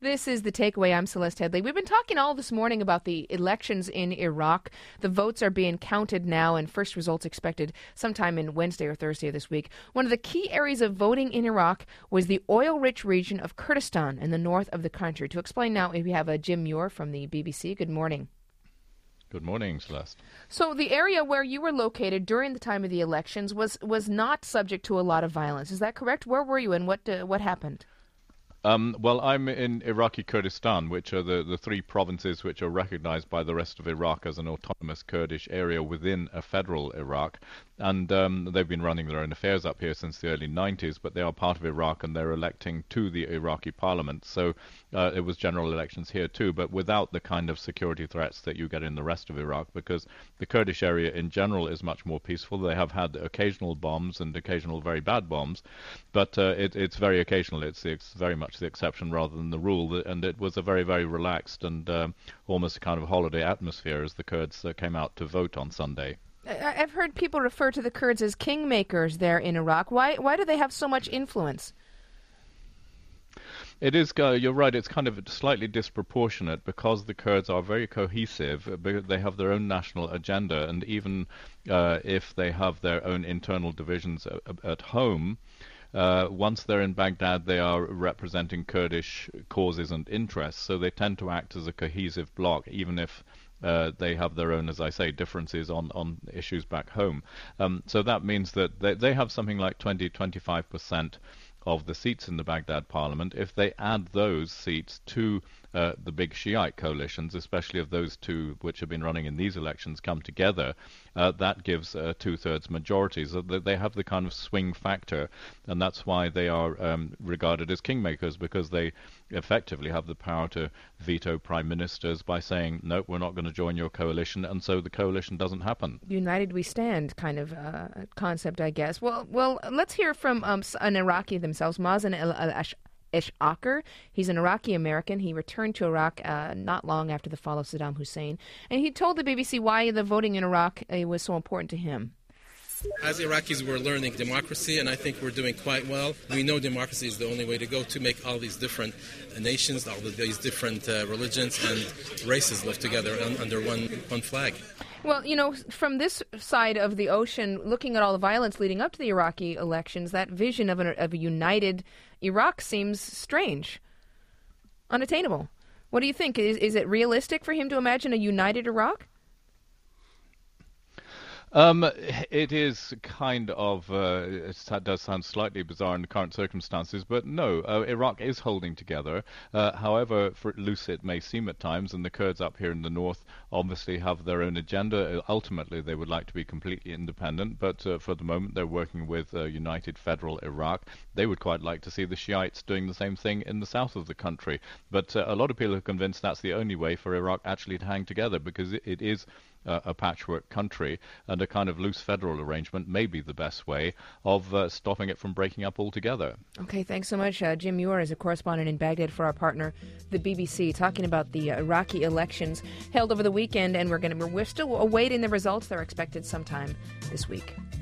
This is The Takeaway. I'm Celeste Headley. We've been talking all this morning about the elections in Iraq. The votes are being counted now, and first results expected sometime in Wednesday or Thursday of this week. One of the key areas of voting in Iraq was the oil-rich region of Kurdistan in the north of the country. To explain now, we have Jim Muir from the BBC. Good morning. Good morning, Celeste. So the area where you were located during the time of the elections was not subject to a lot of violence. Is that correct? Where were you and what happened? Well, I'm in Iraqi Kurdistan, which are the three provinces which are recognized by the rest of Iraq as an autonomous Kurdish area within a federal Iraq. And they've been running their own affairs up here since the early 90s, but they are part of Iraq and they're electing to the Iraqi parliament. So it was general elections here too, but without the kind of security threats that you get in the rest of Iraq, because the Kurdish area in general is much more peaceful. They have had occasional bombs and occasional very bad bombs, but it's very occasional. It's very much the exception rather than the rule, and it was a very, very relaxed and almost a kind of holiday atmosphere as the Kurds came out to vote on Sunday. I've heard people refer to the Kurds as kingmakers there in Iraq. Why do they have so much influence? It is, you're right, it's kind of slightly disproportionate because the Kurds are very cohesive. They have their own national agenda, and even if they have their own internal divisions at home, once they're in Baghdad, they are representing Kurdish causes and interests, so they tend to act as a cohesive bloc, even if they have their own, as I say, differences on issues back home. So that means that they have something like 20-25% of the seats in the Baghdad parliament. If they add those seats to the big Shiite coalitions, especially if those two which have been running in these elections come together, that gives a two-thirds majority. So they have the kind of swing factor, and that's why they are regarded as kingmakers, because they effectively have the power to veto prime ministers by saying, no, we're not going to join your coalition, and so the coalition doesn't happen. United we stand kind of concept, I guess. Well, let's hear from an Iraqi themselves, Mazen Al-Ashaqer. He's an Iraqi American. He returned to Iraq not long after the fall of Saddam Hussein, and he told the BBC why the voting in Iraq was so important to him. As Iraqis, we're learning democracy, and I think we're doing quite well. We know democracy is the only way to go to make all these different nations, all of these different religions and races live together under one flag. Well, you know, from this side of the ocean, looking at all the violence leading up to the Iraqi elections, that vision of a united Iraq seems strange, unattainable. What do you think? Is it realistic for him to imagine a united Iraq? It is kind of, it does sound slightly bizarre in the current circumstances, but no, Iraq is holding together. However loose it may seem at times, and the Kurds up here in the north obviously have their own agenda. Ultimately, they would like to be completely independent, but for the moment they're working with united federal Iraq. They would quite like to see the Shiites doing the same thing in the south of the country. But a lot of people are convinced that's the only way for Iraq actually to hang together, because it is a patchwork country, and a kind of loose federal arrangement may be the best way of stopping it from breaking up altogether. Okay, thanks so much. Jim Muir is a correspondent in Baghdad for our partner, the BBC, talking about the Iraqi elections held over the weekend, and we're still awaiting the results. They're expected sometime this week.